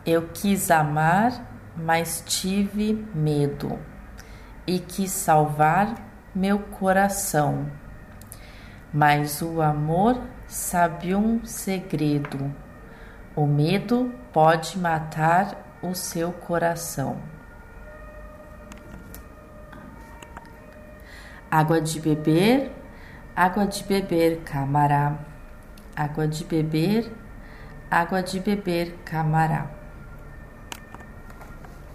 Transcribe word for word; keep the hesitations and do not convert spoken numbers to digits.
Eu quis amar, mas tive medo, e quis salvar meu coração. Mas o amor sabe um segredo: o medo pode matar o seu coração. Água de beber, água de beber, camará. Água de beber, água de beber, camará.